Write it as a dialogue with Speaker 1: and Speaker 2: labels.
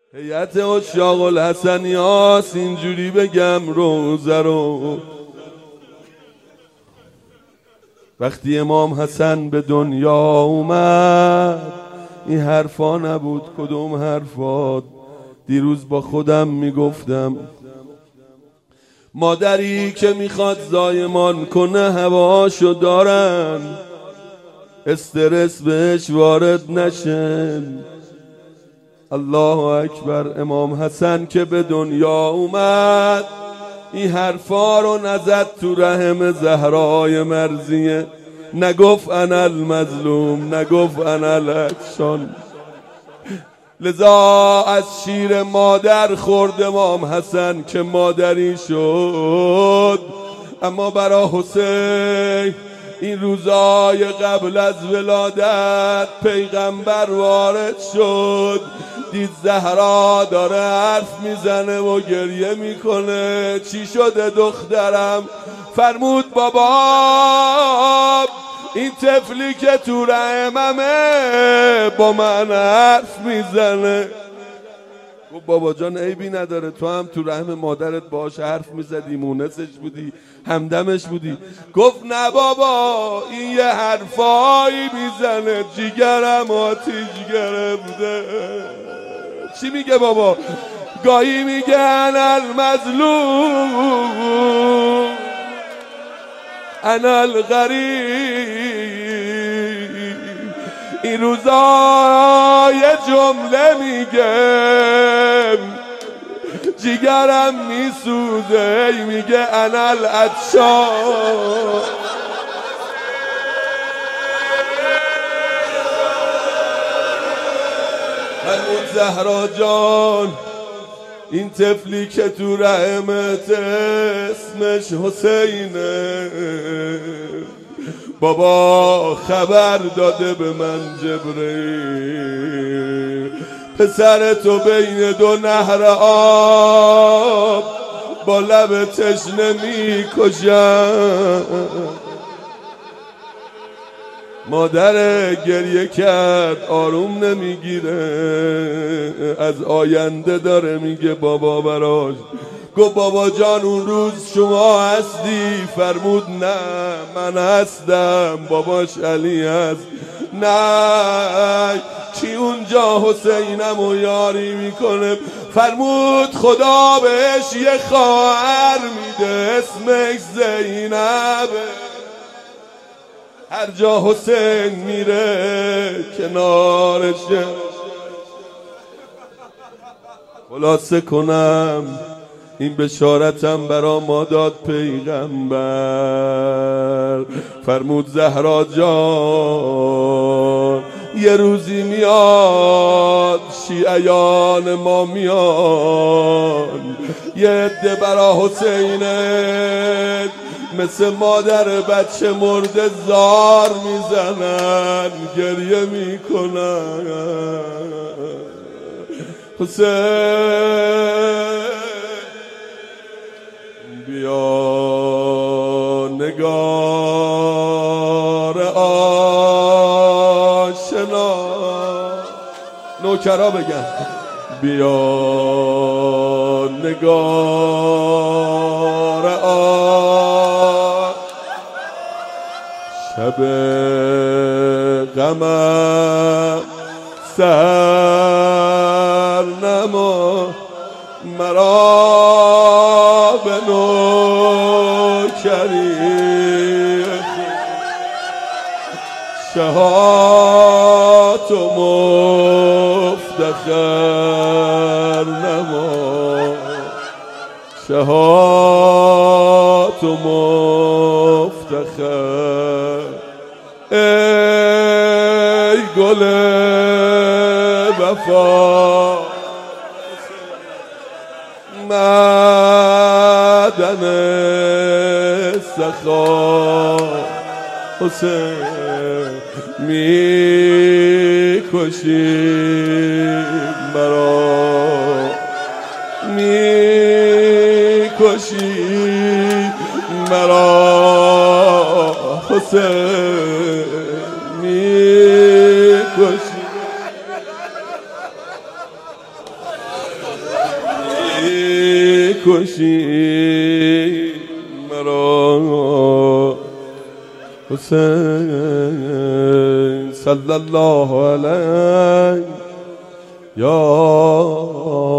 Speaker 1: هیئت عشاق الحسنیاس اینجوری بگم روزه رو. وقتی امام حسن به دنیا اومد این حرفا نبود. کدوم حرفات؟ دیروز با خودم میگفتم مادری که میخواد زایمان کنه هواشو دارن، استرس بهش وارد نشه. الله اکبر. امام حسن که به دنیا اومد این حرفا رو نزد تو رحم زهرای مرضیه. نگفت انا المظلوم، نگفت انا الاکشان. لذا از شیر مادر خورد امام حسن که مادری شد. اما برا حسین این روزای قبل از ولادت پیغمبر وارد شد، دید زهرا داره حرف میزنه و گریه میکنه. چی شده دخترم؟ فرمود بابا این طفلی که تو رحممه با من حرف میزنه. گفت بابا جان عیبی نداره، تو هم تو رحم مادرت باش حرف میزدی، مونسش بودی، همدمش بودی. گفت نه بابا این یه حرفایی میزنه جیگرم آتیش گرفته. چی میگه بابا؟ گاهی میگه انا المظلوم انا الغریب. این روزا یه جمله میگه جیگرم میسوزه، میگه انا العطشان. فرمود زهرا جان این طفلی که تو رحمت اسمش حسینه. بابا خبر داده به من جبرئیل پسر تو بین دو نهر آب با لب تشنه میکشن. مادر گریه کرد، آروم نمیگیره، از آینده داره میگه بابا براش. گفت بابا جان اون روز شما هستی؟ فرمود نه من هستم. باباش علی هست. نه کی اونجا حسینم و یاری میکنه؟ فرمود خدا بهش یه خواهر میده اسمش زینبه. هر جا حسین میره کنارشه. خلاصه کنم این بشارتم برا ما داد پیغمبر. فرمود زهرا جان یه روزی میاد شیعیان ما میان یه عده برا حسینه مثل مادر بچه مرده زار میزنن، گریه میکنن. حسین بیا نگار آشنا. نوکرا بگن بیا نگار آشنا. شب غمم سر نما مرا به نوکری شهات و مفتخر نما. شهات و مفتخر ای گل وفا معدن سخا. حسین میکشی مرا، میکشی مرا. حسین میکشی بکشی مرا حسین صلی الله علیه یا